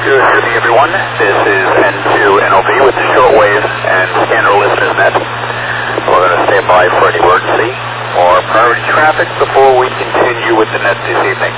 Good evening, everyone. This is N2NOV with the shortwave and scanner listeners net. We're going to stand by for an emergency or priority traffic before we continue with the net this evening.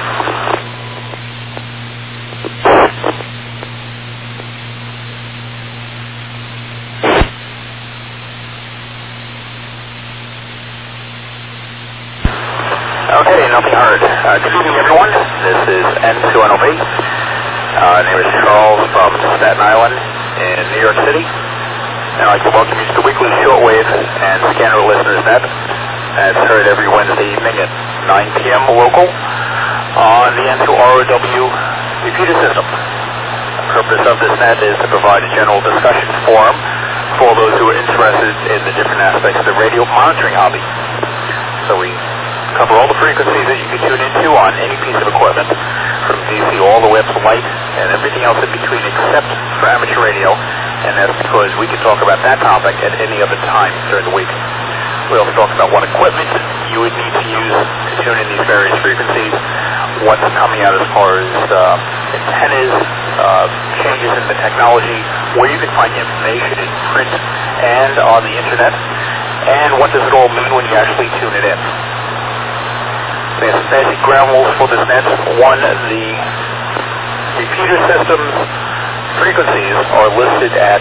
Okay, nothing heard. Good evening, everyone. This is N2NOV. My name is Charles from Staten Island in New York City. And I'd like to welcome you to the weekly shortwave and scanner listeners net, as heard every Wednesday evening at 9 p.m. local on the N2ROW repeater system. The purpose of this net is to provide a general discussion forum for those who are interested in the different aspects of the radio monitoring hobby. So we cover all the frequencies that you can tune into on any piece of equipment, from DC all the way up to light and everything else in between except for amateur radio, and that's because we can talk about that topic at any other time during the week. We also talk about what equipment you would need to use to tune in these various frequencies, what's coming out as far as antennas, changes in the technology, where you can find information in print and on the internet, and what does it all mean when you actually tune it in. There's some basic ground rules for this net. One, the repeater system's frequencies are listed at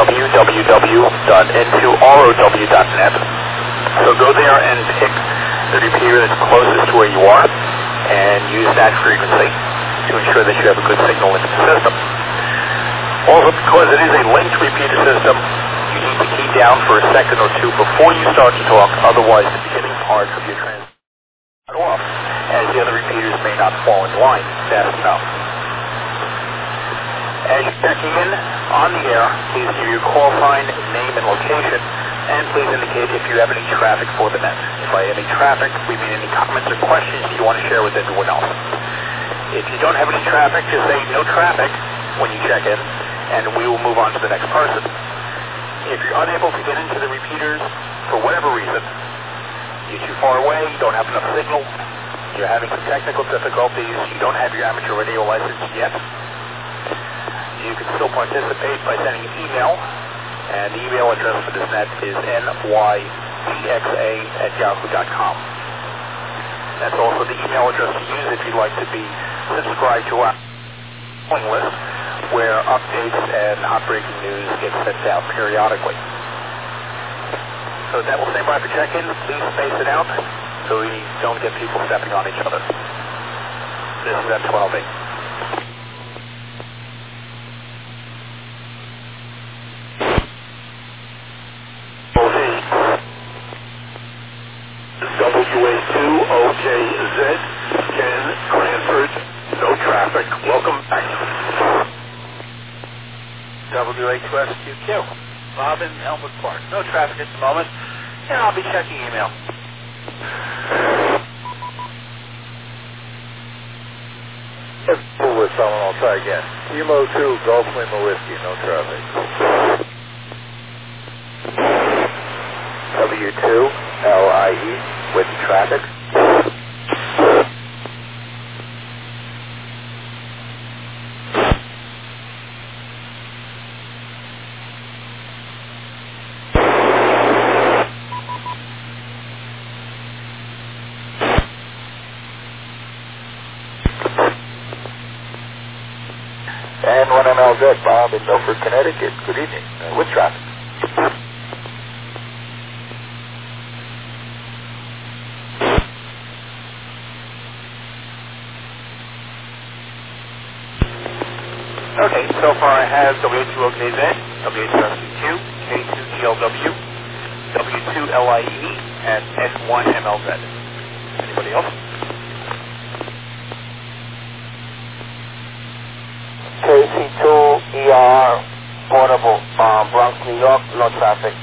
www.n2row.net. So go there and pick the repeater that's closest to where you are and use that frequency to ensure that you have a good signal into the system. Also, because it is a linked repeater system, you need to key down for a second or two before you start to talk, otherwise the beginning part of your transmission off, as the other repeaters may not fall in line fast enough. As you're checking in on the air, please give your call sign, name, and location, and please indicate if you have any traffic for the net. If by any traffic, we mean any comments or questions you want to share with everyone else. If you don't have any traffic, just say no traffic when you check in, and we will move on to the next person. If you're unable to get into the repeaters for whatever reason, you're too far away, you don't have enough signal, you're having some technical difficulties, you don't have your amateur radio license yet, you can still participate by sending an email, and the email address for this net is nytxa@yahoo.com. That's also the email address to use if you'd like to be subscribed to our mailing list, where updates and hot breaking news get sent out periodically. So that will stand by for check-in. Please space it out so we don't get people stepping on each other. This is N2NOV. WA2OJZ, Ken Cranford, no traffic. Welcome back. WA2SQQ, Bob in Elmwood Park. No traffic at the moment, and I'll be checking email. Pull with someone, I'll try again. Emo 2, Gulf Lima Whiskey, no traffic. W2LIE with traffic. And 1MLZ, Bob in Milford, Connecticut. Good evening. With traffic. Okay, so far I have W2OKZ, W2SQ, K2GLW, W2LIE, and N1MLZ. Anybody else? KC2ER, Portable, Bronx, New York, no traffic.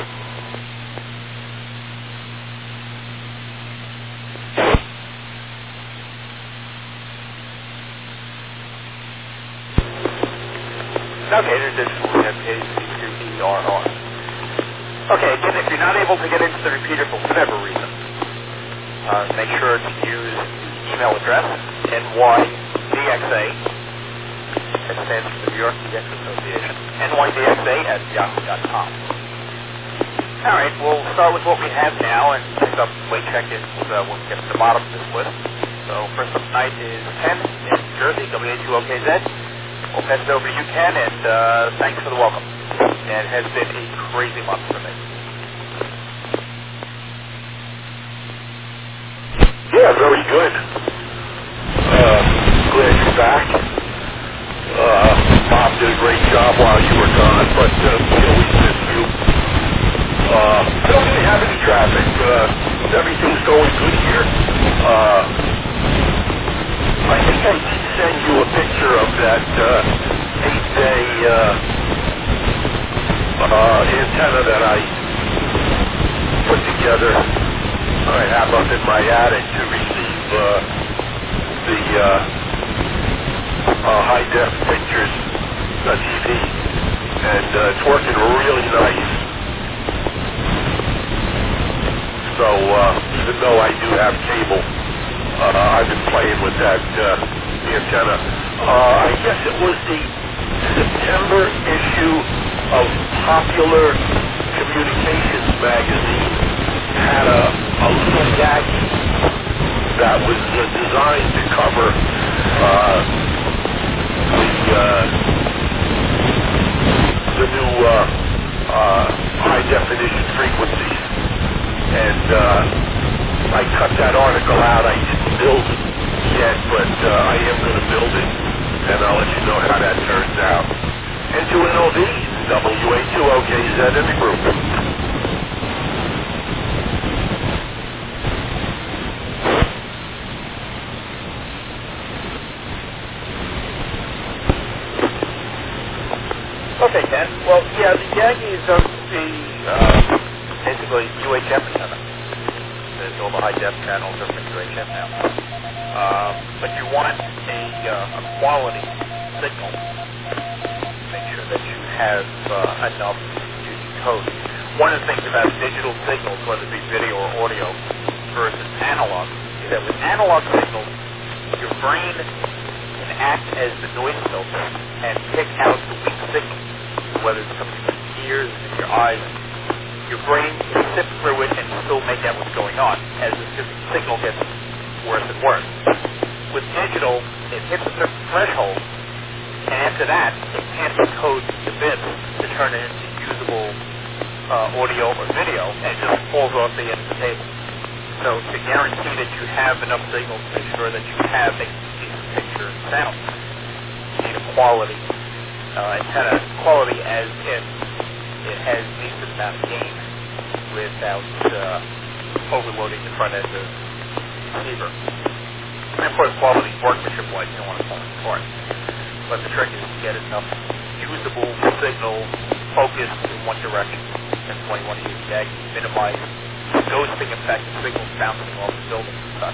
Okay, additionally we have KC2ERR. Okay, again, if you're not able to get into the repeater for whatever reason, make sure to use the email address, NYDXA It stands for the New York DX Association. NYDXA@yahoo.com. All right, we'll start with what we have now and pick up weight check-ins when we get to the bottom of this list. So first up tonight is Ken in New Jersey, WA2OKZ. We'll pass it over to you, Ken, and thanks for the welcome. It has been a crazy month for me. Yeah, very good. Glad you're back. Bob did a great job while you were gone, but we always miss you. I don't really have any traffic. Everything's going good here. I think I did send you a picture of that 8-day antenna that I put together. I have up in my attic to receive the high-def pictures, TV, and it's working really nice. So even though I do have cable, I've been playing with that antenna. I guess it was the September issue of Popular Communications magazine had a little Yagi that was designed to cover the new high-definition frequencies. And I cut that article out. I didn't build it yet, but I am going to build it, and I'll let you know how that turns out. N2NOV, WA2OKZ in the group. Okay, Ken. Well, yeah, the Yankees are basically UHF antenna. There's all the high-def channels are from UHF now. But you want a quality signal. Make sure that you have enough to decode. One of the things about digital signals, whether it be video or audio versus analog, is that with analog signals, your brain can act as the noise filter and pick out the weak signals, whether it's coming from your ears and your eyes. Your brain can sift through it and still make out what's going on as the signal gets worse and worse. With digital, it hits a certain threshold, and after that, it can't decode the bits to turn it into usable audio or video, and it just falls off the end of the table. So to guarantee that you have enough signal to make sure that you have a decent picture and sound, you need a quality antenna. Quality as in it has decent amount of gain without overloading the front end of the receiver. And of course, quality workmanship-wise, you don't want to fall apart. But the trick is to get enough usable signal focused in one direction. That's why you want to use Yagi to minimize the ghosting effect of signals bouncing off the building and such.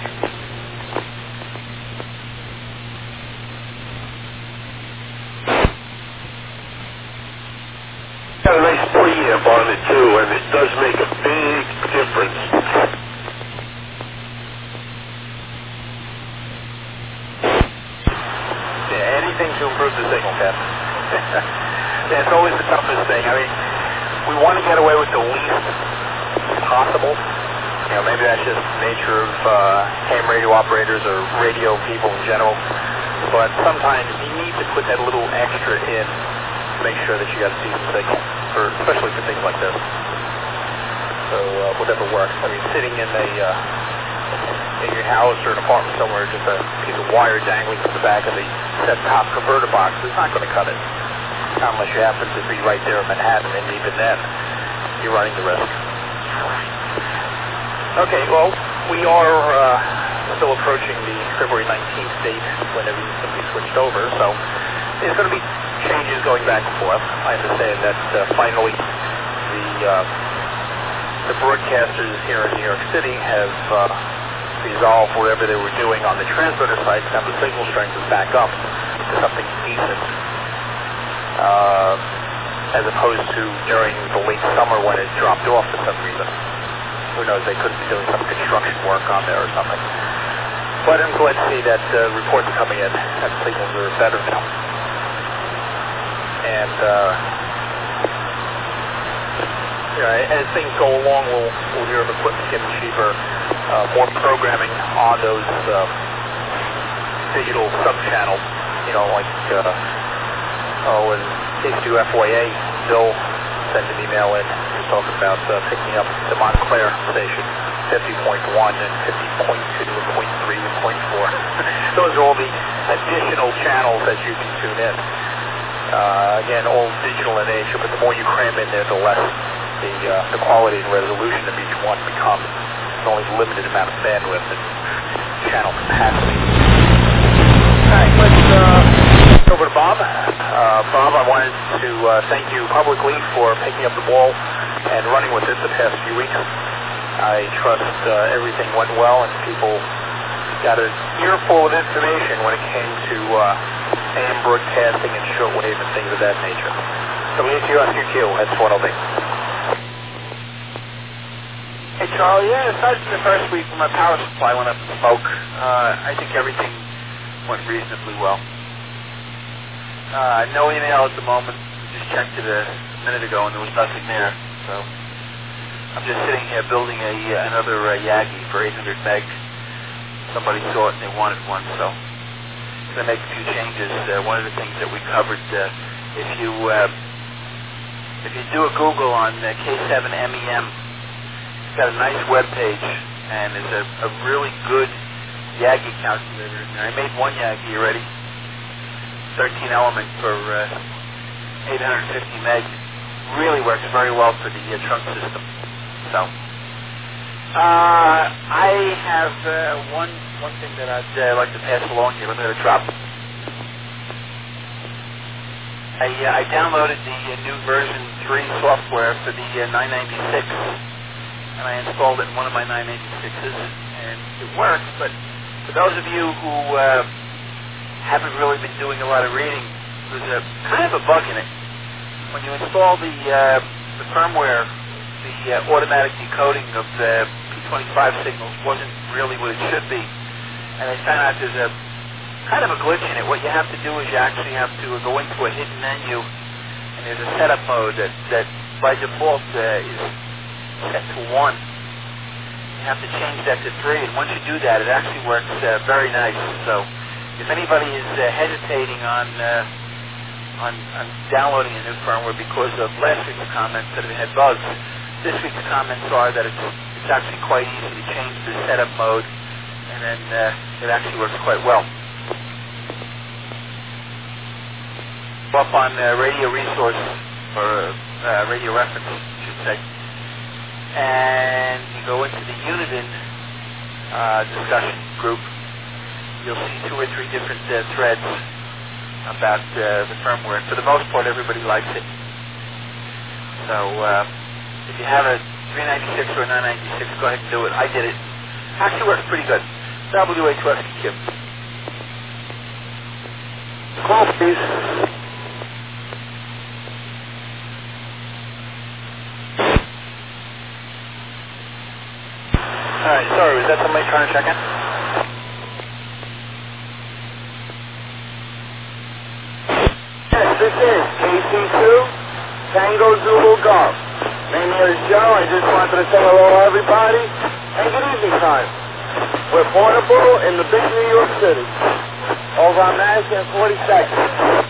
Got a nice preamp on it too, and it does make a big difference. Yeah, anything to improve the signal, Ken. Yeah, it's always the toughest thing. I mean, we want to get away with the least possible. You know, maybe that's just the nature of ham radio operators or radio people in general. But sometimes you need to put that little extra in to make sure that you got a decent signal, especially for things like this. So whatever works. I mean, sitting in in your house or an apartment somewhere, just a piece of wire dangling from the back of the set-top converter box is not going to cut it. Unless you happen to be right there in Manhattan, and even then, you're running the risk. Okay, well, we are still approaching the February 19th date when everything's going to be switched over, so there's going to be changes going back and forth. I understand that finally the broadcasters here in New York City have resolved whatever they were doing on the transmitter side, and the signal strength is back up to something decent. As opposed to during the late summer when it dropped off for some reason. Who knows, they could be doing some construction work on there or something. But I'm glad to see that reports are coming in, that signals are better now. And as things go along, we'll hear of equipment getting cheaper, more programming on those digital sub-channels. Like when they do FYA, Bill sent an email in talking about picking up the Montclair station, 50.1 and 50.2 and 0.3 and 0.4. Those are all the additional channels that you can tune in. Again, all digital in nature, but the more you cram in there, the less the quality and resolution of each one becomes. There's only a limited amount of bandwidth and channel capacity. All right, let's over to Bob. Bob, I wanted to thank you publicly for picking up the ball and running with it the past few weeks. I trust everything went well and people got an earful of information when it came to AM broadcasting and shortwave and things of that nature. WTOSQQ, that's 1OB. Hey, Charlie. Yeah, aside from the first week when my power supply went up in smoke, I think everything went reasonably well. No email at the moment. Just checked it a minute ago and there was nothing there. So I'm just sitting here building another Yagi for 800 meg. Somebody saw it and they wanted one, so I'm going to make a few changes. One of the things that we covered, if you do a Google on K7MEM, it's got a nice web page and it's a really good Yagi calculator in there. I made one Yagi already, 13 element for 850 meg. Really works very well for the trunk system. So I have one thing that I'd like to pass along here. Let me drop. I downloaded the new version 3 software for the 996, and I installed it in one of my 986s, and it works. But for those of you who haven't really been doing a lot of reading, there's kind of a bug in it. When you install the firmware, the automatic decoding of the P25 signals wasn't really what it should be. And I found out there's a kind of a glitch in it. What you have to do is you actually have to go into a hidden menu, and there's a setup mode that by default is set to 1. You have to change that to 3, and once you do that, it actually works very nice. So if anybody is hesitating on downloading a new firmware because of last week's comments that it had bugs, this week's comments are that it's actually quite easy to change the setup mode, and then it actually works quite well. Up on Radio Resource, or Radio Reference, I should say, and you go into the Uniden discussion group, you'll see 2 or 3 different threads about the firmware. For the most part, everybody likes it. So if you have a 396 or a 996, go ahead and do it. I did it. Actually works pretty good. WH2SQ. Call, please. All right, sorry, was that somebody trying to check in? Yes, this is KC2, Tango Zulu Golf. Name here is Joe. I just wanted to say hello to everybody and good evening time. We're portable in the big New York City, over on Madison and 42nd.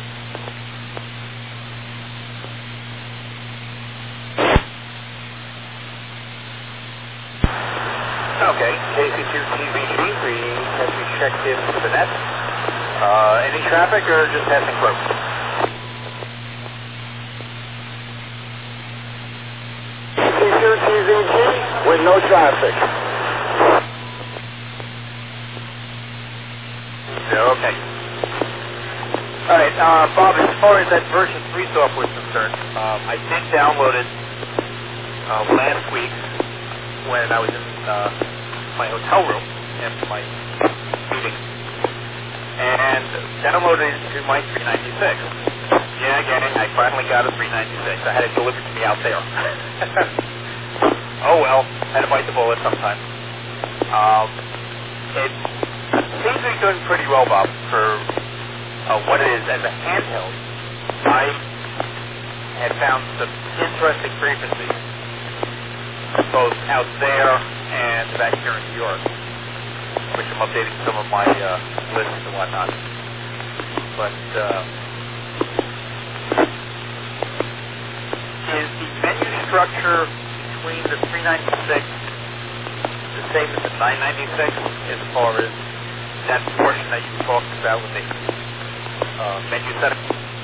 Okay, KC2TVG, we checked in for the net. Any traffic or just passing through? KC2TVG with no traffic. Okay. All right, Bob, as far as that version 3 software is concerned, I did download it last week when I was in my hotel room after my meeting, and downloaded it to my 396. Yeah, again, I finally got a 396. I had it delivered to me out there. Oh well, had to bite the bullet sometime. It seems to be doing pretty well, Bob, for what it is as a handheld. I had found some interesting frequencies, both out there and back here in New York, which I'm updating some of my lists and whatnot. But is the menu structure between the 396 the same as the 996 as far as that portion that you talked about with the menu setup?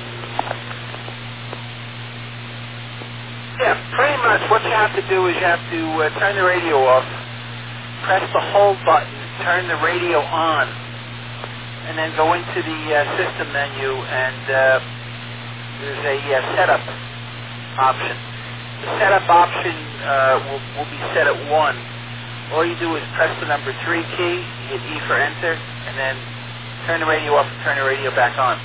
Yeah, pretty much what you have to do is you have to turn the radio off, press the hold button, turn the radio on, and then go into the system menu, and there's a setup option. The setup option will be set at 1. All you do is press the number 3 key, hit E for enter, and then turn the radio off and turn the radio back on.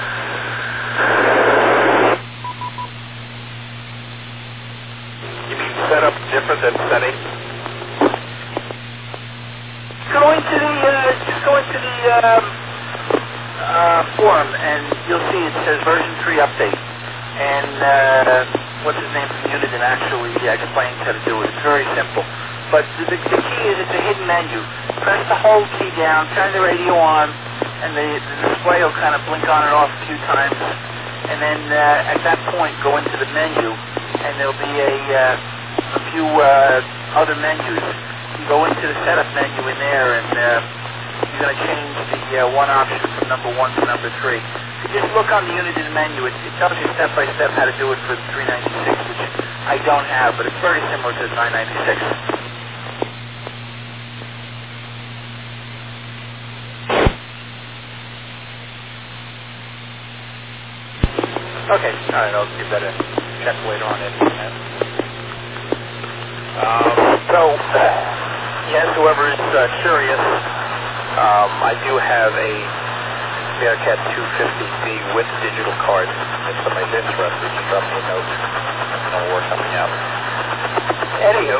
You mean setup different than setting? Go into the forum, and you'll see it says version 3 update. And what's his name from Uniden actually explains how to do it. It's very simple. But the key is it's a hidden menu. Press the hold key down, turn the radio on, and the display will kind of blink on and off a few times. And then at that point, go into the menu, and there'll be a few other menus. You go into the setup menu in there, and you're going to change the one option from number 1 to number 3. If you just look on the Uniden menu, it tells you step by step how to do it for the 396, which I don't have, but it's very similar to the 996. Okay, all right, I'll give that a check later on in. Yes, whoever is curious, I do have a Bearcat 250D with digital cards. If somebody's interested, just drop me a note and I'll work something out. Anywho,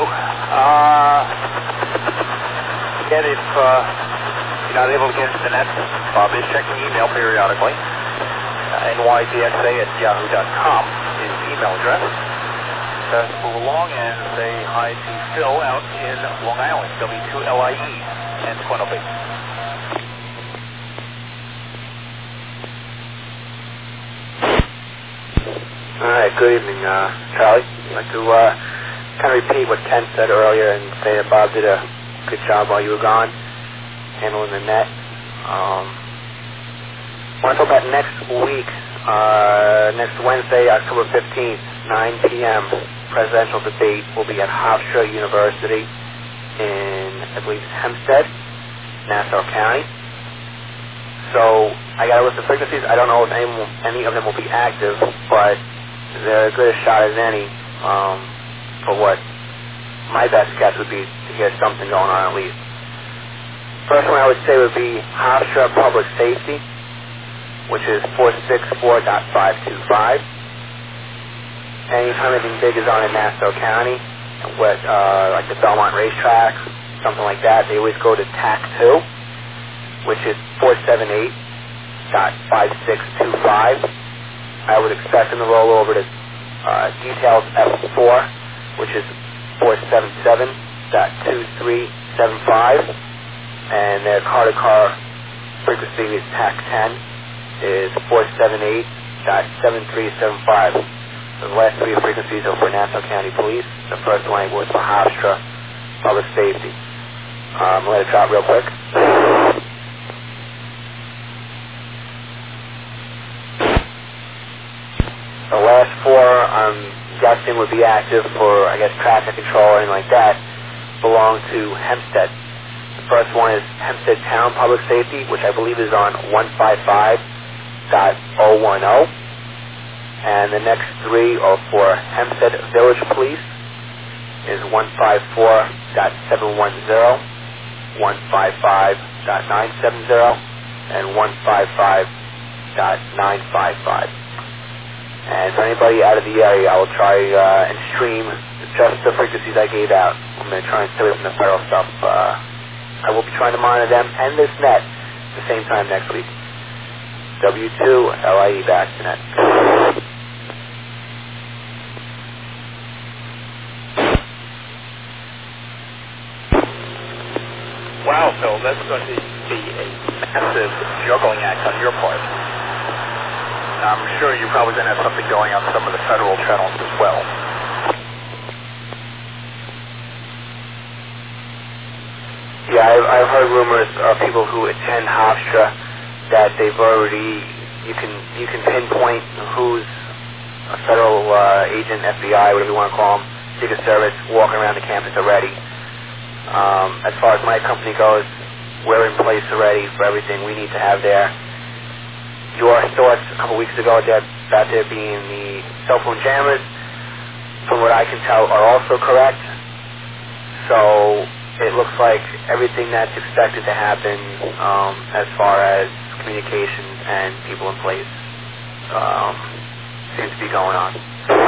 again, if you're not able to get into the net, Bob is checking email periodically. nydxa@yahoo.com is the email address. Let's move along and say hi to Phil out in Long Island, W2LIE, and Quinnoby. All right, good evening, Charlie. I'd like to kind of repeat what Ken said earlier and say that Bob did a good job while you were gone, handling the net. I want to talk about next week, next Wednesday, October 15th, 9 p.m., presidential debate will be at Hofstra University in, I believe, Hempstead, Nassau County. So I got a list of frequencies. I don't know if any of them will be active, but they're as good a shot as any for what my best guess would be to get something going on at least. First one I would say would be Hofstra Public Safety, which is 464.525. Anytime anything big is on in Nassau County, like the Belmont Racetrack, something like that, they always go to TAC 2, which is 478.5625. I would expect them to roll over to Details F4, which is 477.2375, and their car-to-car frequency is TAC 10, is 478.7375. So the last three frequencies are for Nassau County Police. The first one was for Hofstra Public Safety. I'll let it drop real quick. The last four, I'm guessing, would be active for, I guess, traffic control or anything like that, belong to Hempstead. The first one is Hempstead Town Public Safety, which I believe is on 155.010. And the next three are for Hempstead Village Police, is 154.710, 155.970, and 155.955. And for anybody out of the area, I will try and stream just the frequencies I gave out. I'm going to try and stay away from the federal stuff. I will be trying to monitor them and this net at the same time next week. W2LIE back to net. that's going to be a massive juggling act on your part. I'm sure you're probably going to have something going on some of the federal channels as well. Yeah, I've heard rumors of people who attend Hofstra that they've already, you can pinpoint who's a federal agent, FBI, whatever you want to call them, Secret Service, walking around the campus already. As far as my company goes, we're in place already for everything we need to have there. Your thoughts a couple weeks ago about there being the cell phone jammers, from what I can tell, are also correct. So it looks like everything that's expected to happen as far as communications and people in place seems to be going on.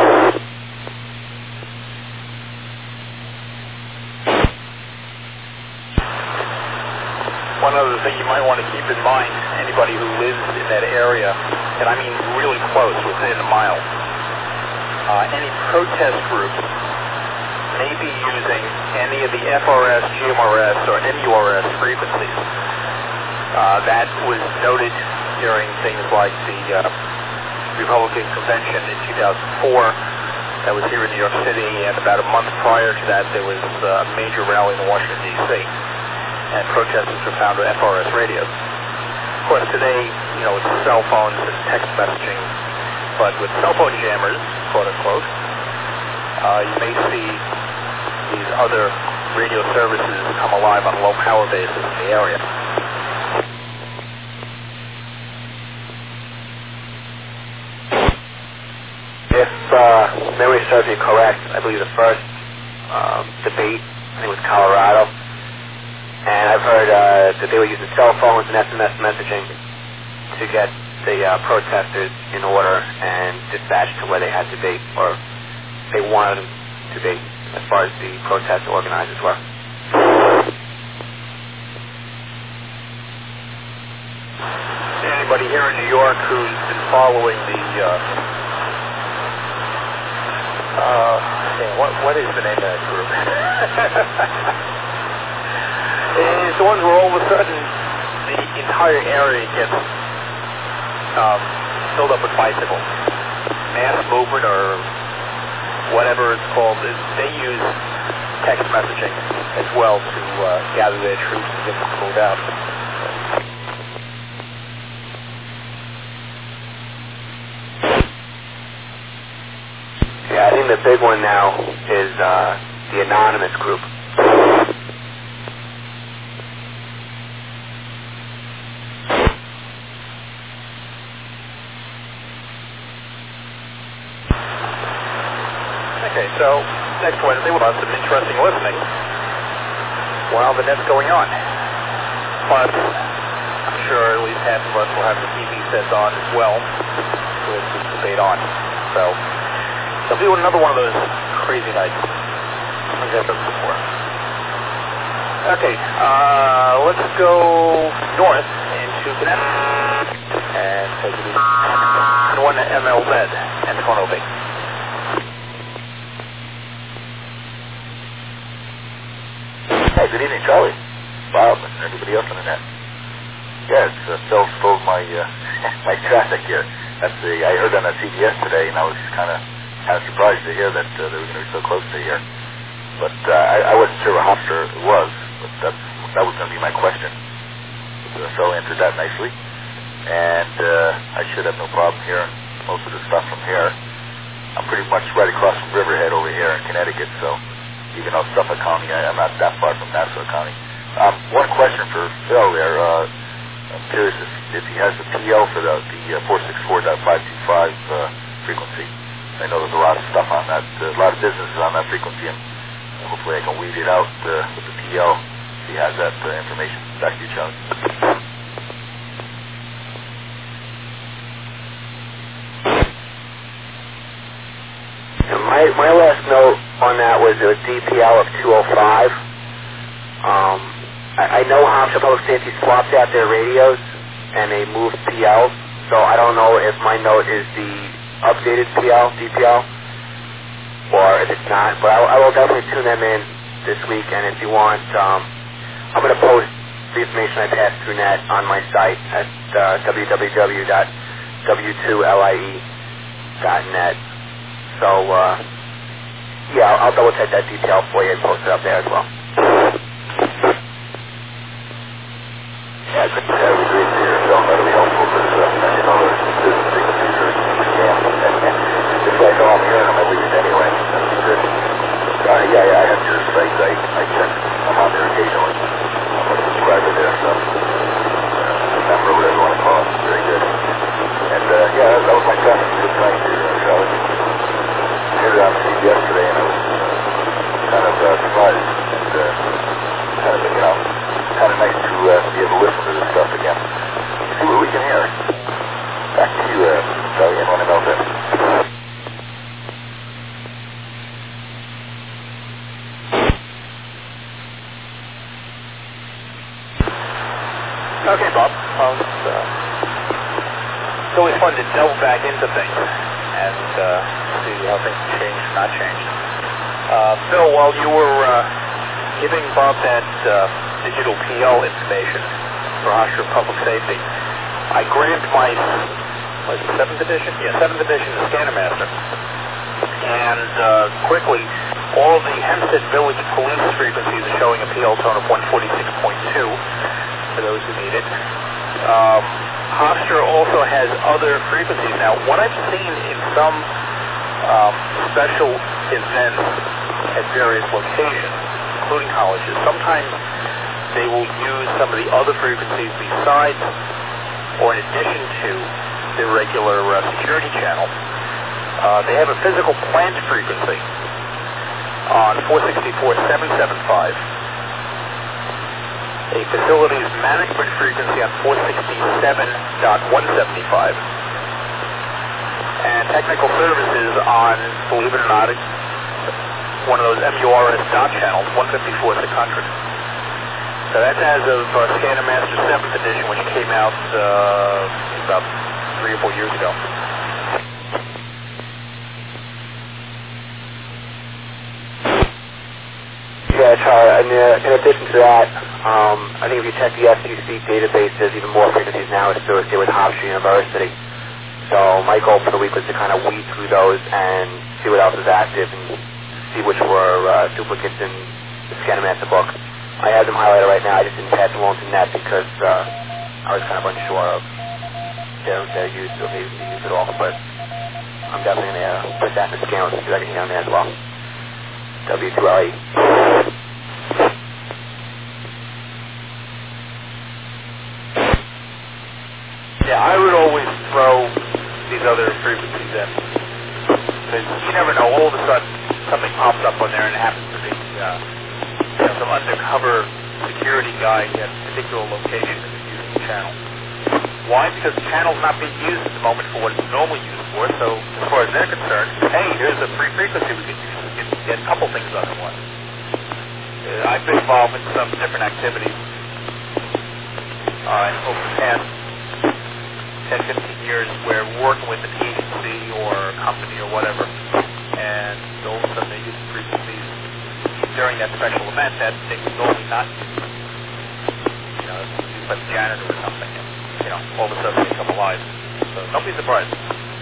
One other thing you might want to keep in mind, anybody who lives in that area, and I mean really close, within a mile, any protest groups may be using any of the FRS, GMRS, or MURS frequencies. That was noted during things like the Republican Convention in 2004 that was here in New York City, and about a month prior to that there was a major rally in Washington, D.C., and protesters were found with FRS radios. Of course, today, it's cell phones and text messaging, but with cell phone jammers, quote unquote, you may see these other radio services come alive on a low power basis in the area. If memory serves me correct, I believe the first debate, I think it was Colorado, and I've heard that they were using cell phones and SMS messaging to get the protesters in order and dispatched to where they had to be, or they wanted them to be, as far as the protest organizers were. Anybody here in New York who's been following the, what is the name of that group? It's the ones where all of a sudden the entire area gets filled up with bicycles. Mass movement or whatever it's called. They use text messaging as well to gather their troops and get them to move out. Yeah, I think the big one now is the anonymous group. Okay, so next Wednesday we'll have some interesting listening while the net's going on. Plus, I'm sure at least half of us will have the TV sets on as well with the debate on. So, it'll be another one of those crazy nights. I've had those before. Okay, let's go north into Connecticut and take it easy. And one MLZ and Toronto Bay. Hey, good evening, Charlie. Bob, and everybody else on the net. Yeah, it's Phil stole my my traffic here. I heard on CBS today, and I was kind of surprised to hear that they were going to be so close to here. But I wasn't sure what Hofstra was, but that was going to be my question. Phil answered that nicely, and I should have no problem hearing most of the stuff from here. I'm pretty much right across from Riverhead over here in Connecticut, so even though Suffolk County, I'm not that far from Nassau County. One question for Phil there. I'm curious if he has the PL for the 464.525 frequency. I know there's a lot of stuff on that, a lot of businesses on that frequency, and hopefully I can weed it out with the PL if he has that information. Back to you, Charlie. My last note on that was a DPL of 205. I know Hofstra Public Safety swapped out their radios and they moved PLs, so I don't know if my note is the updated DPL, or if it's not, but I will definitely tune them in this week, and if you want, I'm going to post the information I passed through net on my site at www.w2lie.net. So, yeah, I'll double check that detail for you and post it up there as well. Yeah, good to have you agree to yourself. That'll be helpful because, you know, there's frequencies are scam. Just like, I'm hearing them at least anyway. That's good. Yeah, I have your site. I check. I'm on there occasionally. I'm a subscriber there, so member, whatever you want to call it. Very good. And, yeah, that was my traffic. Good night here, Charlie. I heard it on TV yesterday, and I was kind of surprised. And kind of, you know, kind of nice to be able to listen to this stuff again. See what we can hear. Back to you, Charlie, and one about that. Okay, Bob. It's always fun to delve back into things and see how things changed or not changed. Phil, while you were giving Bob that digital PL information for Hofstra Public Safety, I grabbed my, what is it, 7th edition? Yeah, 7th edition of Scannermaster. And quickly, all of the Hempstead Village police frequencies are showing a PL tone of 146.2 for those who need it. Hofstra also has other frequencies. Now, what I've seen in some special events at various locations, including colleges, sometimes they will use some of the other frequencies besides or in addition to the regular security channel. They have a physical plant frequency on 464.775, a facilities management frequency on 467.175, and technical services on, believe it or not, one of those MURS dot channels, 154.600. So that's as of Scannermaster 7th edition, which came out about 3 or 4 years ago. Yeah, Charlie, in addition to that, I think if you check the FCC database, there's even more frequencies now associated with Hofstra University. So my goal for the week was to kind of weed through those and see what else is active and see which were duplicates in the Scannermaster book. I have them highlighted right now. I just didn't pass them along to net because I was kind of unsure of their use or maybe the use at all. But I'm definitely going to put that in the scan and see what I can hear on there as well. W2LE. Yeah, I would always throw these other frequencies in. Because you never know, all of a sudden something pops up on there and it happens to be some undercover security guy at a particular location that is using the channel. Why? Because the channel's not being used at the moment for what it's normally used for, so as far as they're concerned, hey, here's a free frequency we can use. We can get a couple things on at once. I've been involved in some different activities over the past 10, 15 years where we're working with an agency or a company or whatever, and all of a sudden they use the frequencies during that special event that they would normally not use. You know, used by the janitor or something. And, you know, all of a sudden they come alive. So don't be surprised.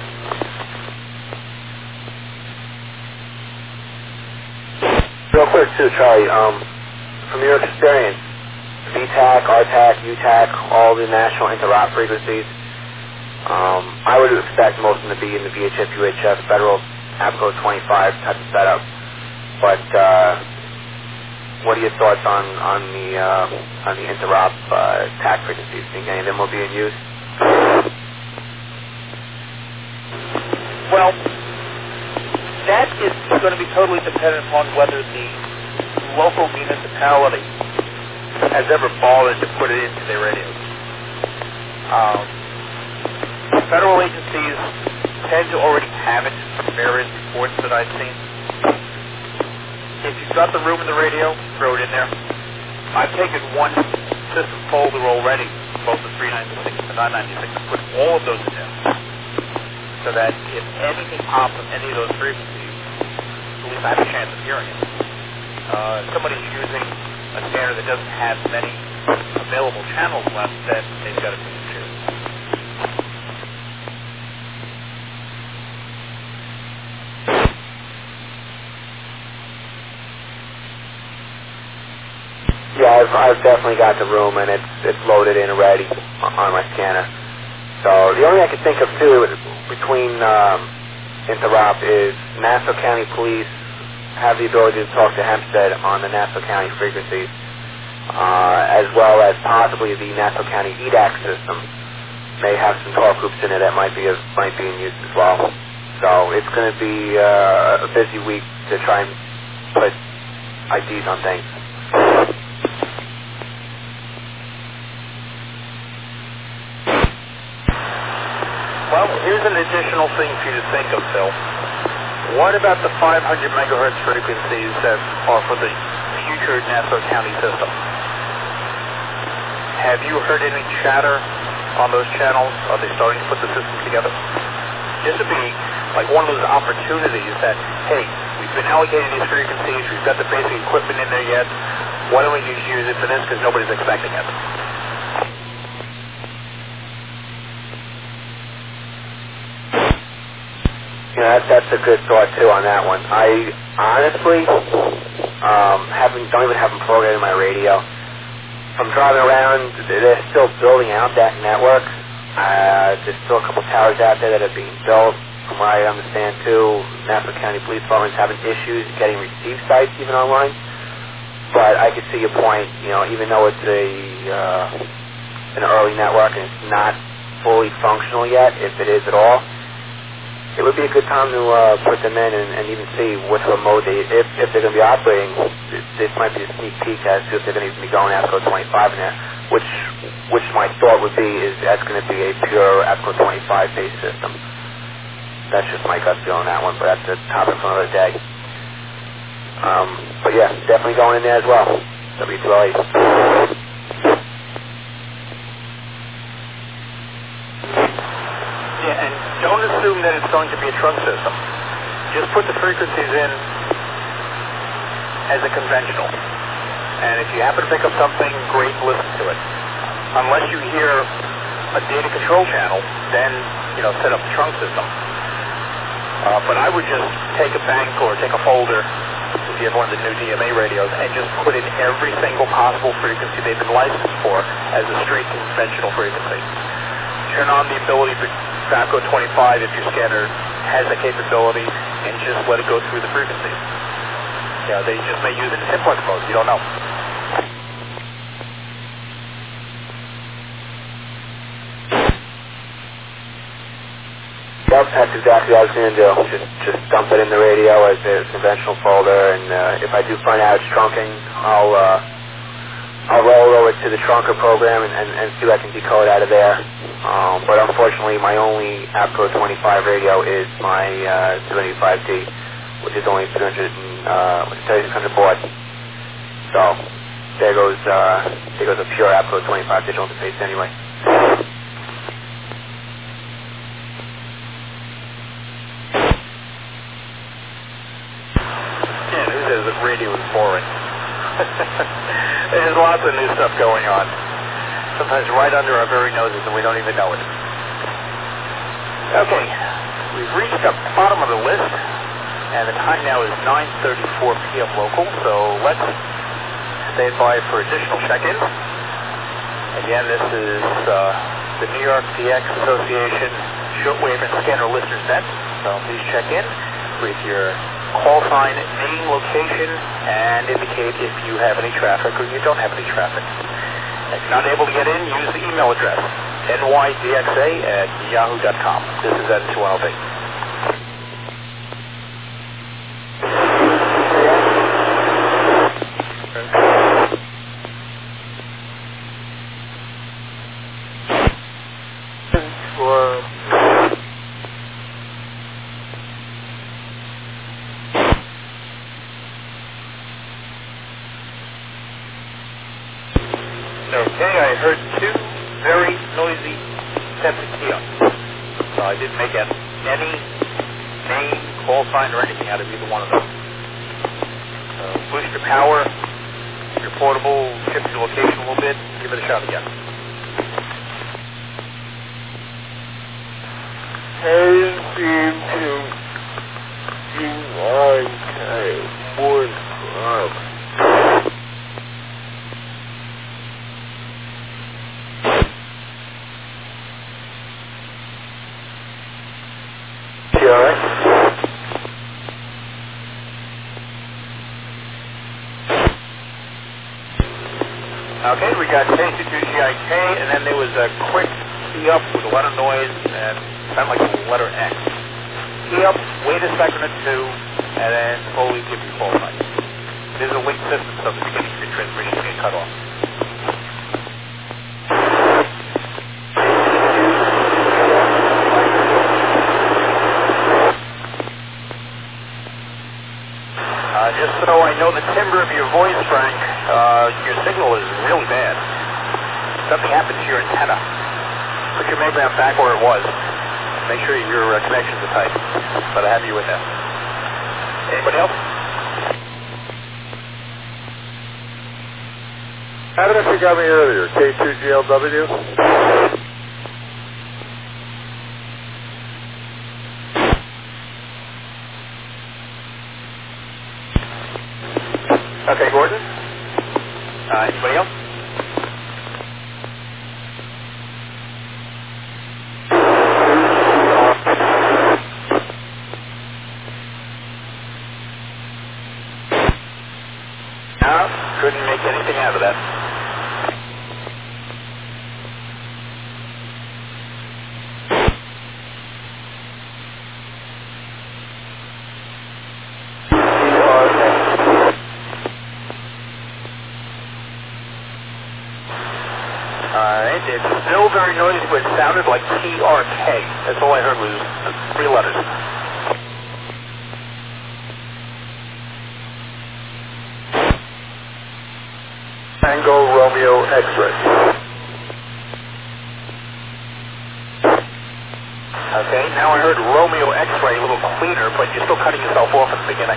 Real quick too, Charlie, from your experience, VTAC, RTAC, UTAC, all the national interop frequencies, I would expect most of them to be in the VHF, UHF, federal APCO 25 type of setup. But what are your thoughts on the interop TAC frequencies? Think any of them will be in use? Well, that is going to be totally dependent upon whether the local municipality has ever bothered to put it into their radios. Federal agencies tend to already have it from various reports that I've seen. If you've got the room in the radio, throw it in there. I've taken one system folder already, both the 396 and the 996, and put all of those in there. So that if anything pops from any of those frequencies, at least I have a chance of hearing it. If somebody's using a scanner that doesn't have many of available channels left, then they've got to pick and choose. Yeah, I've definitely got the room, and it's loaded in already on my scanner. So the only thing I could think of too between interop is Nassau County Police have the ability to talk to Hempstead on the Nassau County frequencies, as well as possibly the Nassau County EDAC system may have some talk groups in it that might be in use as well. So it's going to be a busy week to try and put IDs on things. Well, here's an additional thing for you to think of, Phil. What about the 500 megahertz frequencies that are for the future Nassau County system? Have you heard any chatter on those channels? Are they starting to put the system together? This would be like one of those opportunities that, hey, we've been allocating these frequencies, we've got the basic equipment in there yet, why don't we just use it for this because nobody's expecting it? Yeah, that's a good thought too on that one. I honestly don't even have them programmed in my radio. From driving around, they're still building out that network. There's still a couple towers out there that are being built. From what I understand too, Nassau County Police Department's having issues getting receive sites even online. But I could see your point. You know, even though it's an early network and it's not fully functional yet, if it is at all, it would be a good time to put them in and even see what sort of mode if they're going to be operating. This might be a sneak peek as to if they're going to even be going APCO 25 in there, which my thought would be is that's going to be a pure APCO 25 based system. That's just my gut feel on that one, but that's a topic for another day. But yeah, definitely going in there as well. W2LE. Don't assume that it's going to be a trunk system. Just put the frequencies in as a conventional. And if you happen to pick up something, great, listen to it. Unless you hear a data control channel, then, set up the trunk system. But I would just take a bank or take a folder, if you have one of the new DMA radios, and just put in every single possible frequency they've been licensed for as a straight conventional frequency. Turn on the ability for APCO 25 if your scanner has that capability, and just let it go through the frequencies. They just may use it in simplex mode. You don't know. Yep, that's exactly what I was going to do. Just dump it in the radio as a conventional folder, and if I do find out it's trunking, I'll roll over to the trunker program and see what I can decode out of there. But unfortunately, my only APCO 25 radio is my 285D, which is only 3600 baud. So there goes a pure APCO 25 digital interface anyway. Yeah, who says that radio is boring? There's lots of new stuff going on. Sometimes right under our very noses and we don't even know it. Okay, we've reached the bottom of the list, and the time now is 9:34 p.m. local, so let's stand by for additional check-ins. Again, this is the New York DX Association Shortwave and Scanner Listeners Net, so please check in with your call sign, name, location, and indicate if you have any traffic or you don't have any traffic. If you're not able to get in, use the email address, nydxa@yahoo.com. This is N2LV. Okay, I heard two very noisy Pepsi kiosks. So I didn't make out any name, call sign, or anything out of either one of them. So push to power, your portable, shift your location a little bit, give it a shot again. You all right? Okay, we got K22GIK, and then there was a quick key up with a lot of noise and sounded like the letter X. Key up, wait a second or two, and then slowly give you full light. There's a link system, so the beginning of your transmission will get cut off. Just so I know the timbre of your voice, Frank, your signal is really bad. Something happened to your antenna. Put your main band back where it was. Make sure your connections are tight. But I have you in there. Anybody else? How did I pick up me earlier? K2GLW? Okay, Gordon. Anybody else? No, couldn't make anything out of that. Alright, it's still very noisy, but it sounded like TRK. That's all I heard was 3 letters. Tango Romeo X-ray. Okay, now I heard Romeo X-ray a little cleaner, but you're still cutting yourself off at the beginning.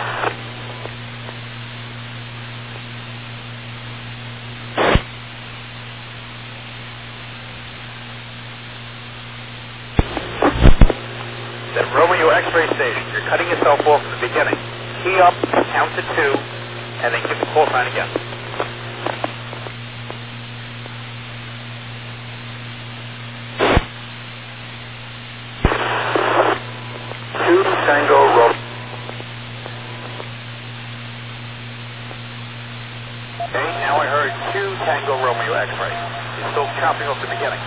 That Romeo X-ray station, you're cutting yourself off in the beginning. Key up, count to 2, and then give the call sign again. Tango Romeo. Okay, now I heard 2 Tango Romeo X-ray. You're still chopping off the beginning.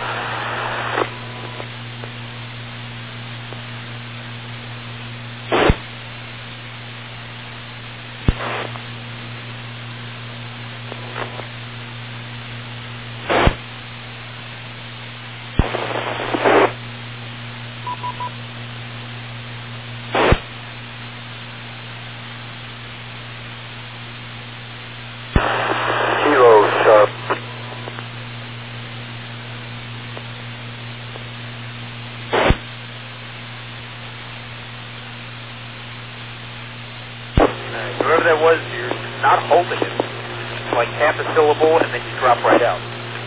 Kilo Sharp. Whoever that was, you're not holding it. It's like half a syllable, and then you drop right out.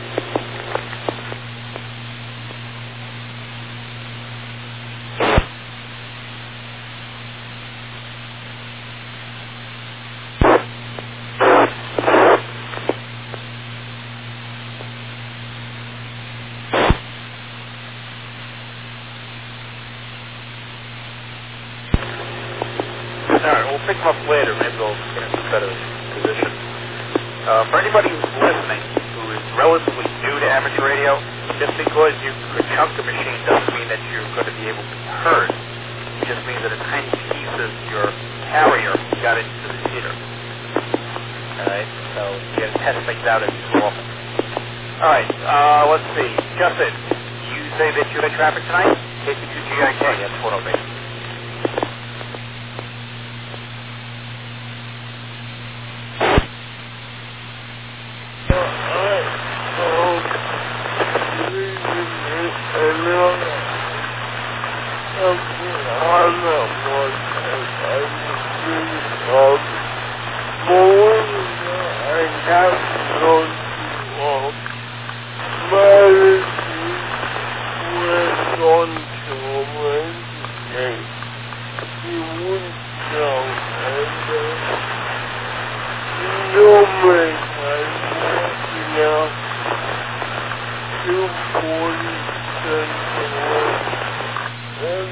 Alright, we'll pick them up later. Maybe they'll get in a better position. For anybody who's listening who is relatively new to amateur radio, just because you could chunk a machine doesn't mean that you're going to be able to be heard. It just means that a tiny piece of your carrier got into the receiver. Alright, so you got to test things out every so often. Alright, let's see. Justin, you say that you had traffic tonight? KC2GIK, that's what I'll be.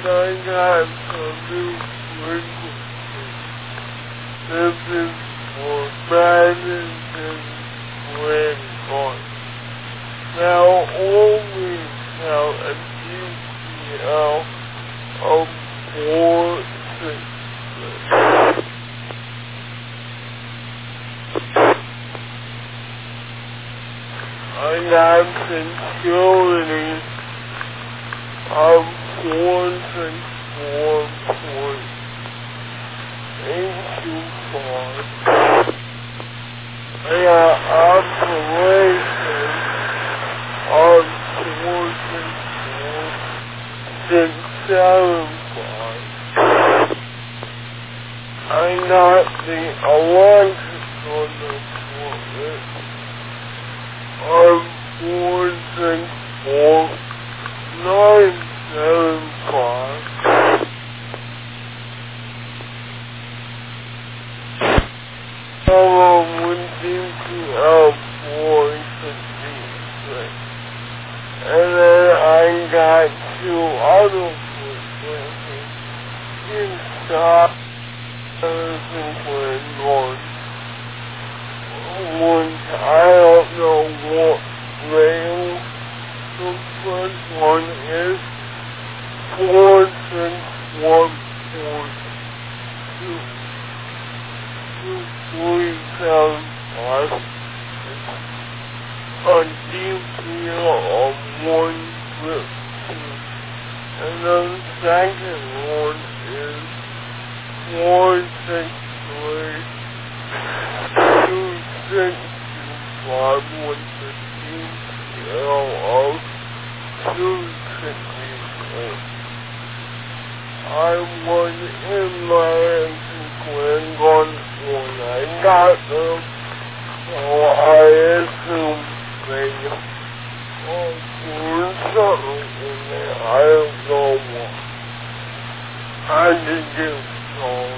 I got some new frequencies. This is for Madison Square. Now only have a DPL of 466. I got security of 464.825. I got operation of 464.675. I got the electrical department of 464.975. Someone with DPL 466. And then I got two other frequencies in stock going. One, I don't know what rail the first one is. 461.2. 375. A DPL of 115. And then the second one is 463.265 with the DPL of 268. I was in Madison Square Garden when I got them, so I assumed they were something in there. I don't know what. I just get told.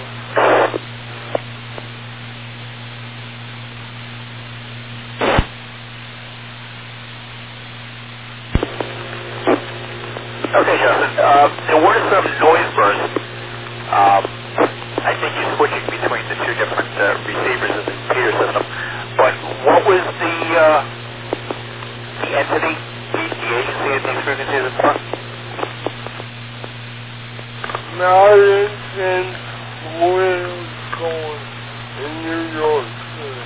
Okay, Justin. There were some noise bursts. I think you're switching between the two different receivers in the computer system. But what was the entity, the agency of these frequencies and stuff? Madison Square Garden in New York City.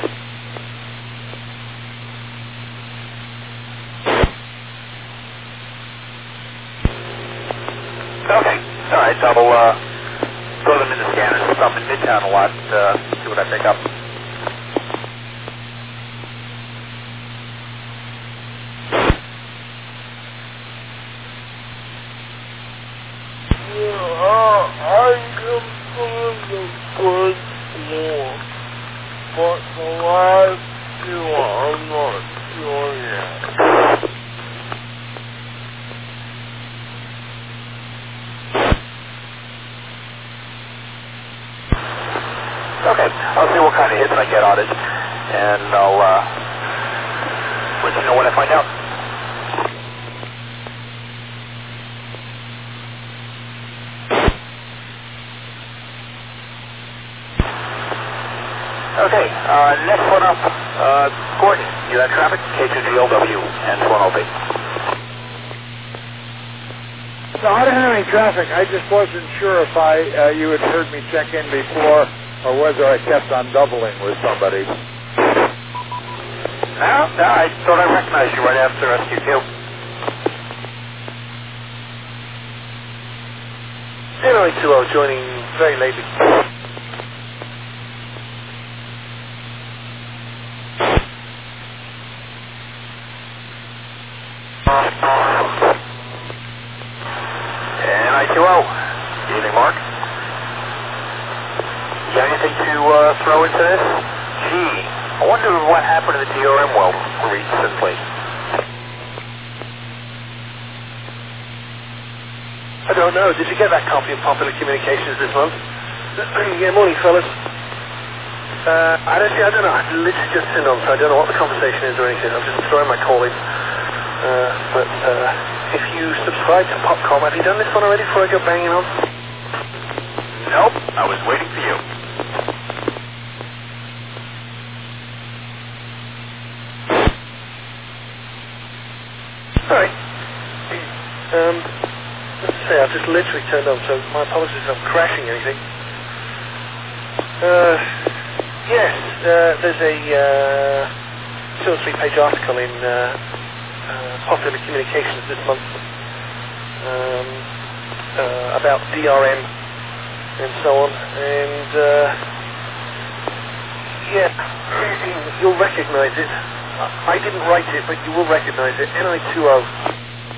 Okay. All right. So I'll throw them in the scanners and stuff in Midtown a lot. See what I pick up. I come from the first floor, but the last two I'm not sure yet. Okay, I'll see what kind of hits I get on it, and I'll let you know when I find out. Okay, next one up, Gordon, you have traffic, K2GLW, and 108. No, I didn't have any traffic. I just wasn't sure if you had heard me check in before, or whether I kept on doubling with somebody. No, I thought I recognized you right after SQ2. 0820 joining very lately. And I2O. Evening, Mark. You got anything to throw into this? Gee, I wonder what happened to the DRM well recently. I don't know. Did you get that copy of Popular Communications this month? Yeah, morning, fellas. I don't know. I literally just turned on, so I don't know what the conversation is or anything. I'm just throwing my call in. But if you subscribe to Popcom. Have you done this one already before I go banging on? Nope, I was waiting for you. Alright. Let's see, I've just literally turned on, so my apologies if I'm crashing anything. Yes, there's a 2 or 3 page article in Popular Communications this month about DRM and so on, and yeah, you'll recognize it. I didn't write it, but you will recognize it. NI20.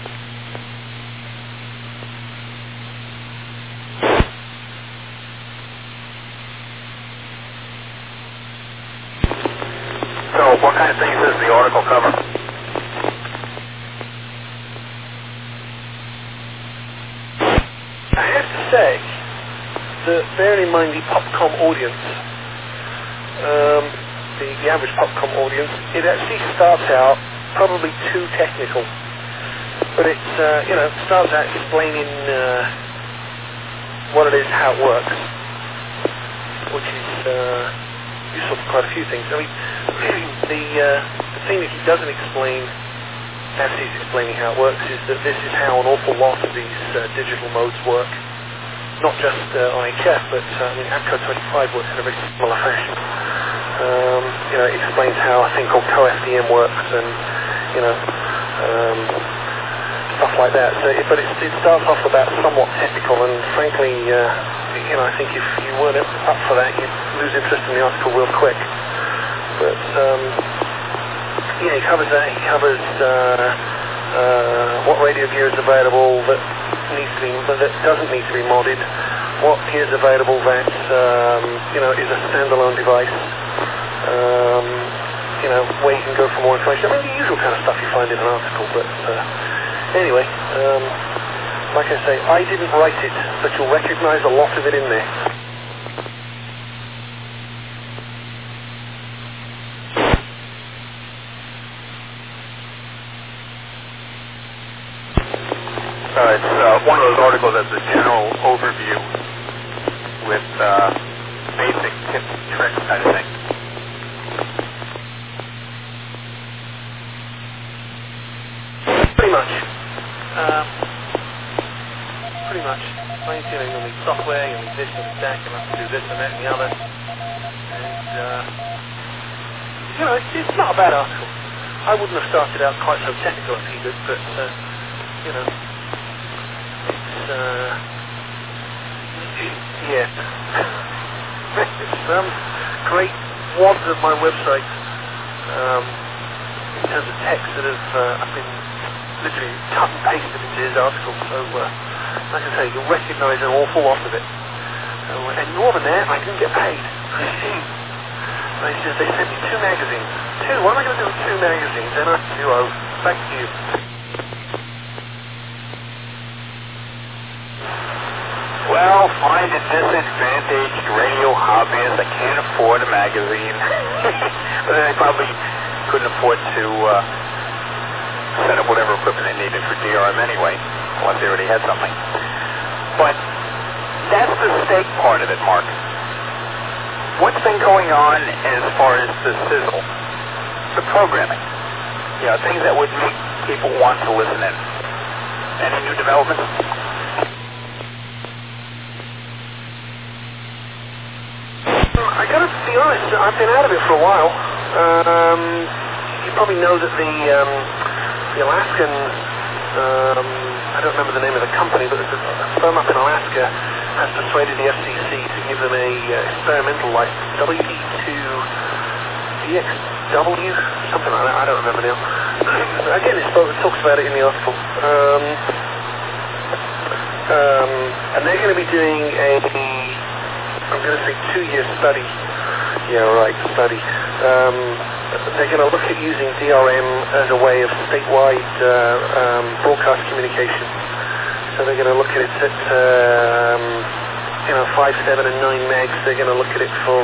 So, what kind of things does the article cover? I have to say that, bearing in mind the Popcom audience, the average Popcom audience, it actually starts out probably too technical. But it, starts out explaining what it is, how it works, which is useful for quite a few things. I mean, the thing that he doesn't explain as he's explaining how it works is that this is how an awful lot of these digital modes work. Not just IHF, but APCO 25 works in a very similar fashion. It explains how a thing called CoFDM works and, stuff like that. So, but it starts off about somewhat technical, and frankly, I think if you weren't up for that, you'd lose interest in the article real quick. But, he covers that. He covers what radio gear is available that doesn't need to be modded, what gear is available that, is a standalone device, where you can go for more information. I mean, the usual kind of stuff you find in an article, but anyway, like I say, I didn't write it, but you'll recognize a lot of it in there. It's one of those articles that's a general overview with basic tips and tricks kind of thing. Pretty much. You'll need software, you'll need this, you'll need that, you'll have to do this and that and the other. And, it's not a bad article. I wouldn't have started out quite so technical as he did, but, it's, it's great wads of my website in terms of text that I've been literally cut and pasted into his article. So, like I say, you'll recognize an awful lot of it. And more than that, I didn't get paid. They sent me 2 magazines. 2? What am I going to do with 2 magazines? NI20. Thank you. Well, find a disadvantaged radio hobbyist that can't afford a magazine. But they probably couldn't afford to set up whatever equipment they needed for DRM anyway, unless they already had something. But that's the steak part of it, Mark. What's been going on as far as the sizzle, the programming? Things that would make people want to listen in. Any new developments? I gotta be honest, I've been out of it for a while. You probably know that the Alaskan, I don't remember the name of the company, but there's a firm up in Alaska has persuaded the FCC to give them a experimental license, WE2DXW, something like that, I don't remember now. Again, it talks about it in the article. And they're going to be doing I'm going to say 2-year study. Study. They're going to look at using DRM as a way of statewide broadcast communication. So they're going to look at it at 5, 7, and 9 megs. They're going to look at it for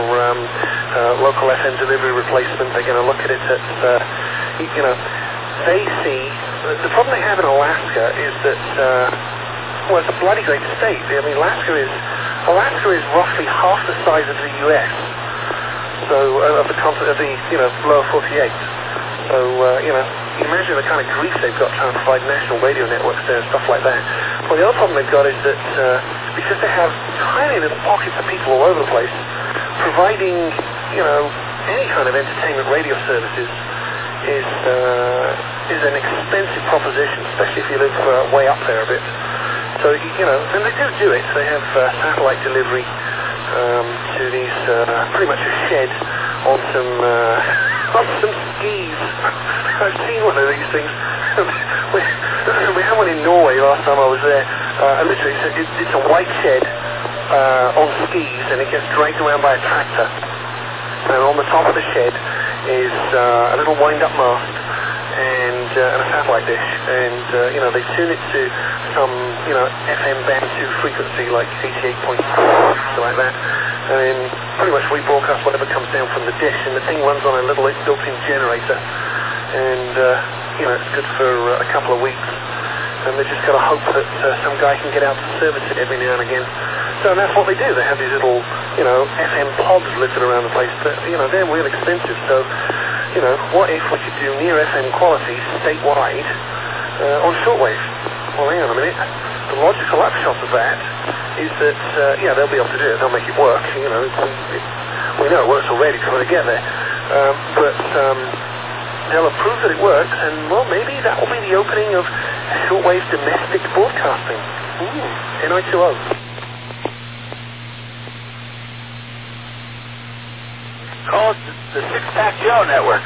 local FM delivery replacement. They're going to look at it at, they see the problem they have in Alaska is that, well, it's a bloody great state. I mean, Alaska is roughly half the size of the U.S. So of the continent, of the lower 48. So you imagine the kind of grief they've got trying to provide national radio networks there and stuff like that. Well, the other problem they've got is that because they have tiny little pockets of people all over the place, providing any kind of entertainment radio services is an expensive proposition, especially if you live way up there a bit. So and they do it. They have satellite delivery to these pretty much a shed on some skis. I've seen one of these things. we had one in Norway last time I was there. Literally, it's a white shed on skis, and it gets dragged around by a tractor. And on the top of the shed is a little wind-up mast and a satellite dish, and they tune it to some FM band 2 frequency like 88.4, something like that, and then pretty much we broadcast whatever comes down from the dish, and the thing runs on a little built-in generator, and it's good for a couple of weeks, and they just got to hope that some guy can get out to service it every now and again. So that's what they do. They have these little FM pods littered around the place, but they're real expensive. So what if we could do near FM quality statewide on shortwave? Well, hang on a minute. The logical upshot of that is that they'll be able to do it. They'll make it work. We know it works already before they get there, but they'll approve that it works, and well, maybe that will be the opening of shortwave domestic broadcasting. NI20. Call it the Six Pack Joe Network.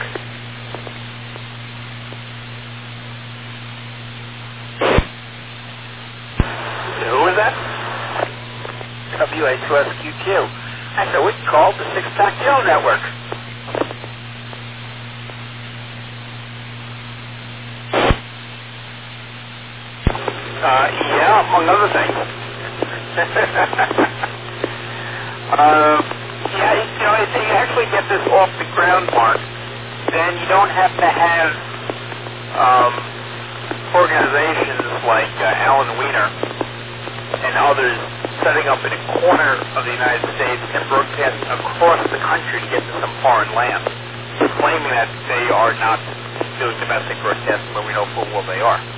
Who is that? WA2SQQ. I said we can call it the Six Pack Joe Network. Yeah, among other things. If you actually get this off the ground, Mark, then you don't have to have organizations like Alan Wiener and others setting up in a corner of the United States and broadcasting across the country to get to some foreign land, claiming that they are not doing domestic broadcasting when we know full well they are.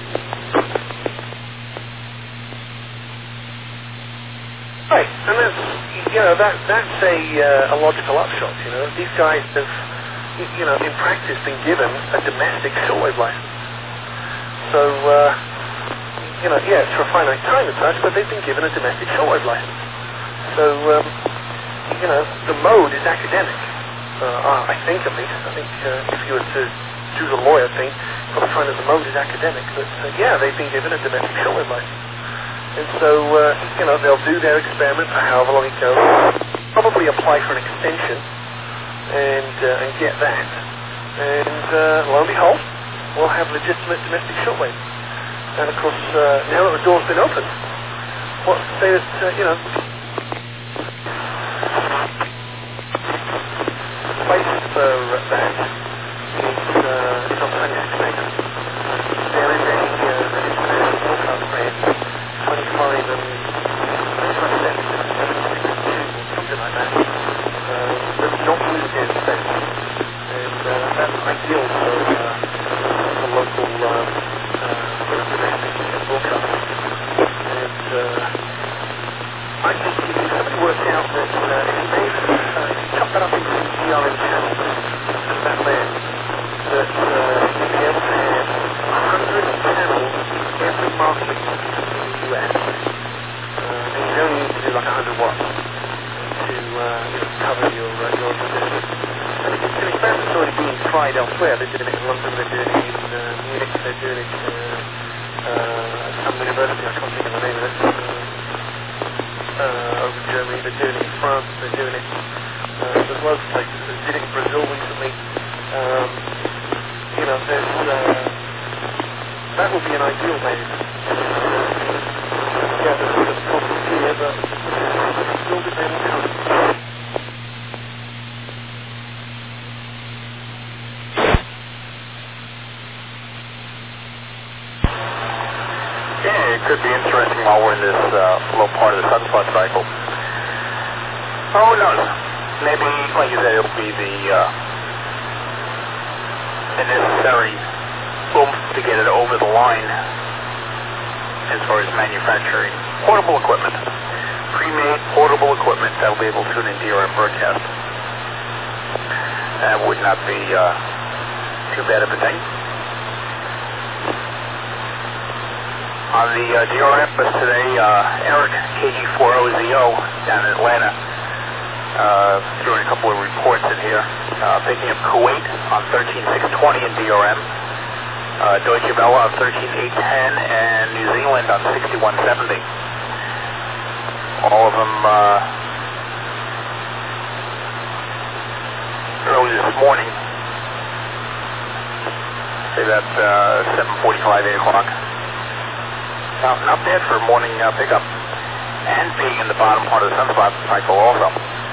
Right, and that's a logical upshot. These guys have, in practice, been given a domestic shortwave license. So, it's for a finite time and such, but they've been given a domestic shortwave license. So, the mode is academic. I think, at least. I think if you were to do the lawyer thing, you'll find that the mode is academic. But they've been given a domestic shortwave license. And so, they'll do their experiment for however long it goes, probably apply for an extension, and get that. And lo and behold, we'll have legitimate domestic shortwave. And of course, now that the door's been opened, what's to say that, the place for that is on 26 megs. There is a broadcast rate 25 and 27, something like that. But not lose his space. And that's ideal for local domestic broadcast. And I think if somebody worked out that if you chop that up into GRM channels and that land, that you'd be able to have 100 channels every market US. And you only need to do like 100 watts to cover your business. And it's an experiment that's already being tried elsewhere. They're doing it in London, they're doing it in Munich, they're doing it at some university, I can't think of the name of it, over in Germany, they're doing it in France, they're doing it, there's loads of places. They did it in Brazil recently. That would be an ideal method. There's a problem here, but still depends on. charging while we're in this low part of the sunspot cycle. Oh, who knows? Maybe, like you said, it'll be the necessary oomph to get it over the line as far as manufacturing portable equipment. Pre-made portable equipment that will be able to tune in DRM broadcast. That would not be too bad of a thing. On the DRM bus today, Eric, KG40ZO, down in Atlanta, throwing a couple of reports in here, picking up Kuwait on 13620 in DRM, Deutsche Welle on 13810, and New Zealand on 6170. All of them early this morning, say that 7:45, 8 o'clock. Not bad for a morning pickup, and being in the bottom part of the sunspot cycle also.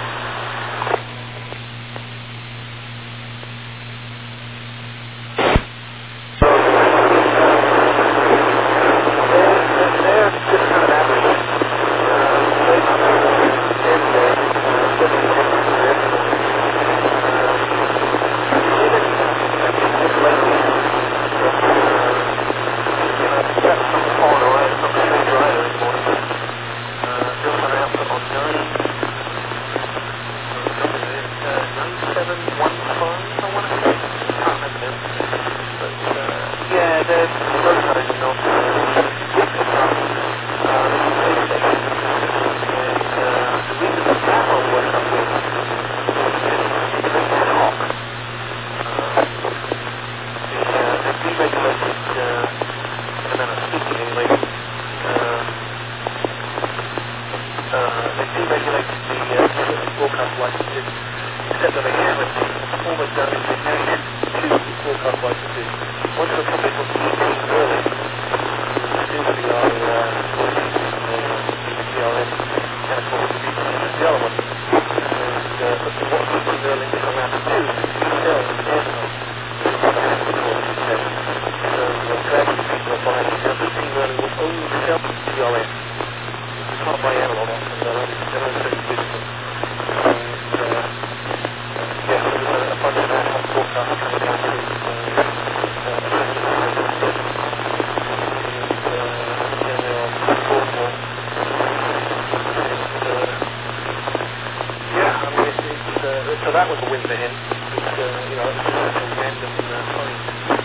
So that was a win for him. It's, it was just a random find.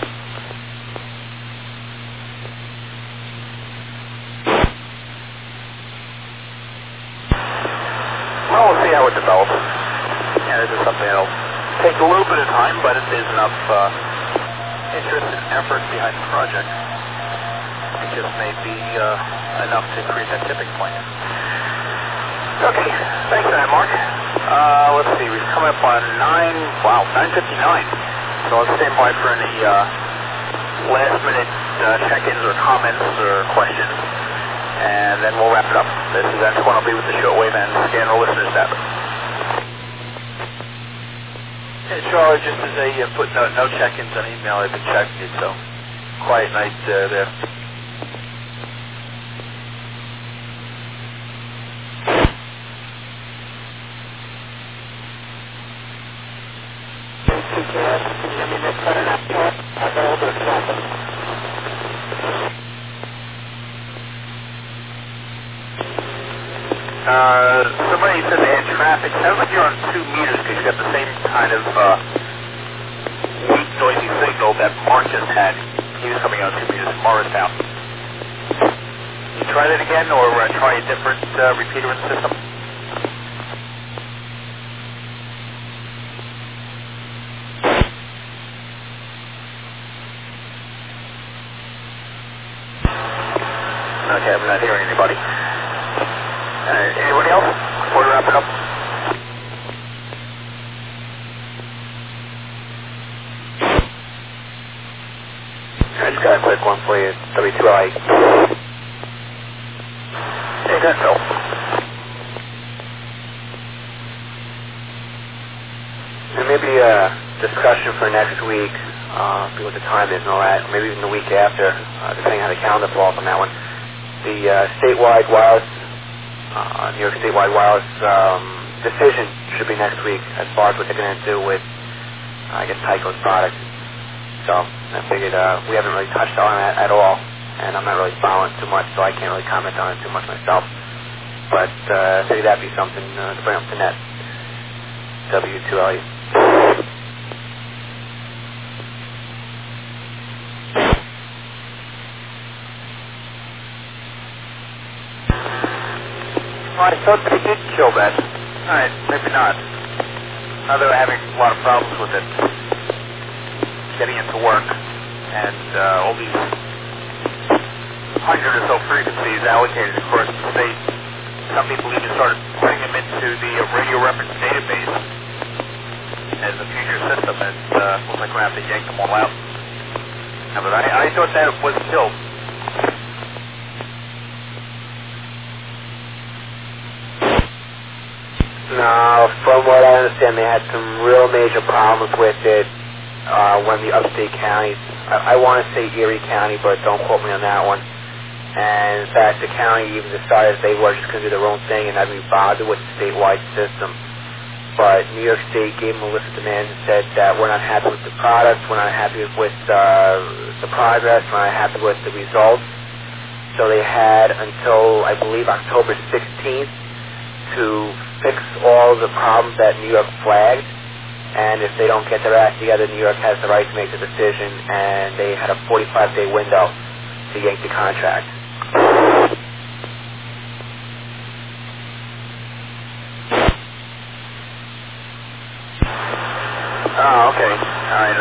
Well, we'll see how it develops. Yeah, this is something that'll take a little bit of time, but if there's enough interest and effort behind the project, it just may be enough to create that tipping point. Okay, thanks for that, Mark. Let's see, we've come up on 9:59. So let's stand by for any last-minute check-ins or comments or questions, and then we'll wrap it up. This is N2NOB with the shortwave and scanner listener status. Hey, Charlie, just as a footnote, no check-ins on email. I've been checking it, so quiet night there. Somebody said they had traffic. Sounds like you're on 2 meters because you got the same kind of weak, noisy signal that Mark just had. He was coming on 2 meters from Morristown. You try that again, or try a different repeater in the system? Okay, I'm not hearing anybody. Anybody else before we wrap it up? I just got a quick one for you. W2I. Hey, that's Phil. And maybe a discussion for next week, see what the time is and all that, maybe even the week after, depending on how the calendar falls on that one. the statewide wireless, New York statewide wireless decision should be next week as far as what they're going to do with, I guess, Tyco's product. So I figured we haven't really touched on that at all, and I'm not really following too much, so I can't really comment on it too much myself. But I figured that'd be something to bring up to net. W2LE. Well, I thought they did kill that. Alright, maybe not. Now they're having a lot of problems with it. Getting into work. And all these 100 or so frequencies allocated across the state. Some people even started putting them into the radio reference database as a future system, and looks like we're going to have to yank them all out. No, but I thought that was killed. No, from what I understand, they had some real major problems with it when the upstate counties, I want to say Erie County, but don't quote me on that one. And in fact, the county even decided they were just going to do their own thing and not be bothered with the statewide system. But New York State gave them a list of demands and said that we're not happy with the product, we're not happy with the progress, we're not happy with the results. So they had until, I believe, October 16th to fix all the problems that New York flagged. And if they don't get their act together, New York has the right to make the decision, and they had a 45-day window to yank the contract. Oh, okay. All right.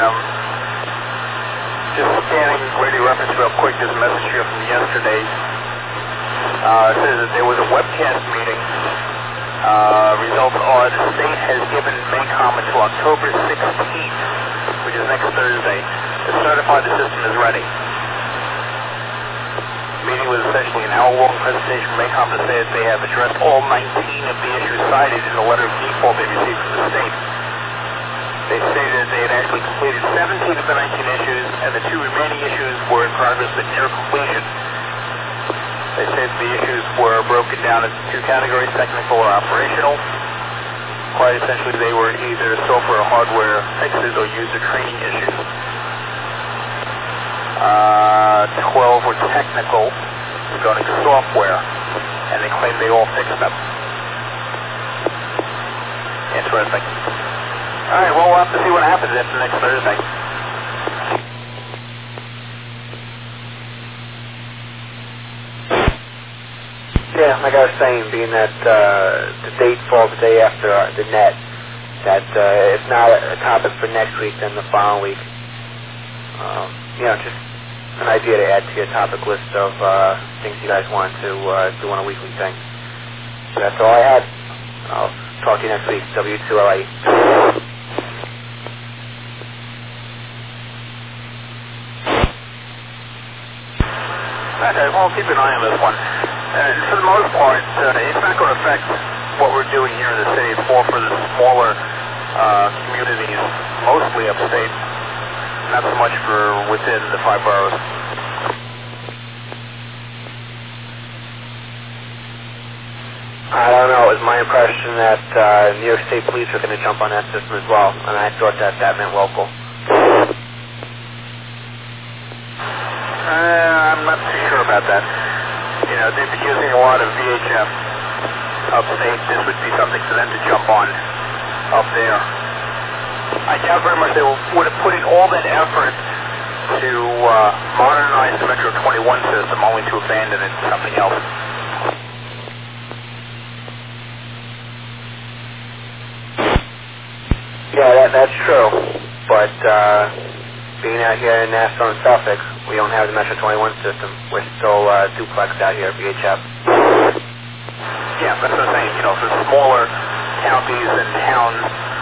Just scanning radio reference real quick. There's a message here from yesterday. It says that there was a webcast meeting. Results are the state has given MACOM until October 16th, which is next Thursday, to certify the system is ready. The meeting was essentially an hour-long presentation from MACOM to say that they have addressed all 19 of the issues cited in the letter of default they received from the state. They stated that they had actually completed 17 of the 19 issues, and the 2 remaining issues were in progress but near completion. They said the issues were broken down into 2 categories, technical or operational. Quite essentially, they were either software or hardware fixes or user training issues. 12 were technical regarding the software, and they claimed they all fixed them. Interesting. All right, well, we'll have to see what happens after next Thursday. Yeah, like I was saying, being that the date falls the day after the net, that it's not a topic for next week, then the following week. Just an idea to add to your topic list of things you guys want to do on a weekly thing. So that's all I had. I'll talk to you next week. W2LA. Okay, well, keep an eye on this one. For the most part, it's not going to affect what we're doing here in the city. It's more for the smaller communities, mostly upstate, not so much for within the 5 boroughs. I don't know. It was my impression that New York State Police are going to jump on that system as well, and I thought that meant local. I'm not too sure about that. They've been using a lot of VHF upstate. This would be something for them to jump on up there. I doubt very much they would have put in all that effort to modernize the Metro 21 system, only to abandon it to something else. Yeah, that's true. But being out here in Nassau and Suffolk, we don't have the Metro 21 system. We're still duplex out here at VHF. Yeah, that's what I'm saying. For smaller counties and towns,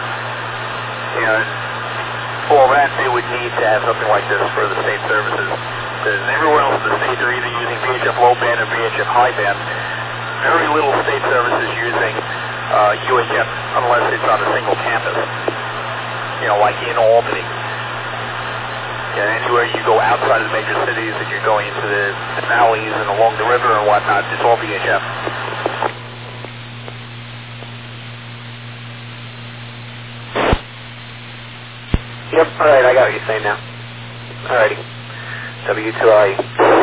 for that they would need to have something like this for the state services. Because everywhere else in the state, they're either using VHF low band or VHF high band. Very little state services using UHF unless it's on a single campus. Like in Albany. Okay, anywhere you go outside of the major cities, if you're going into the valleys and along the river and whatnot, it's all VHF. Yep, alright, I got what you're saying now. Alrighty. W2LE.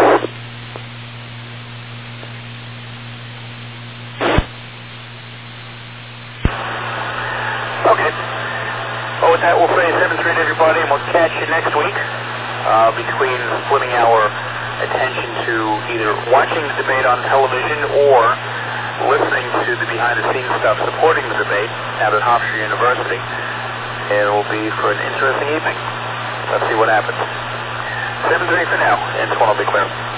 Okay. Well, with that, we'll say 7-3 to everybody, and we'll catch you next week between splitting our attention to either watching the debate on television or listening to the behind-the-scenes stuff supporting the debate out at Hofstra University. It will be for an interesting evening. Let's see what happens. 7-3 for now, and 1 will be clear.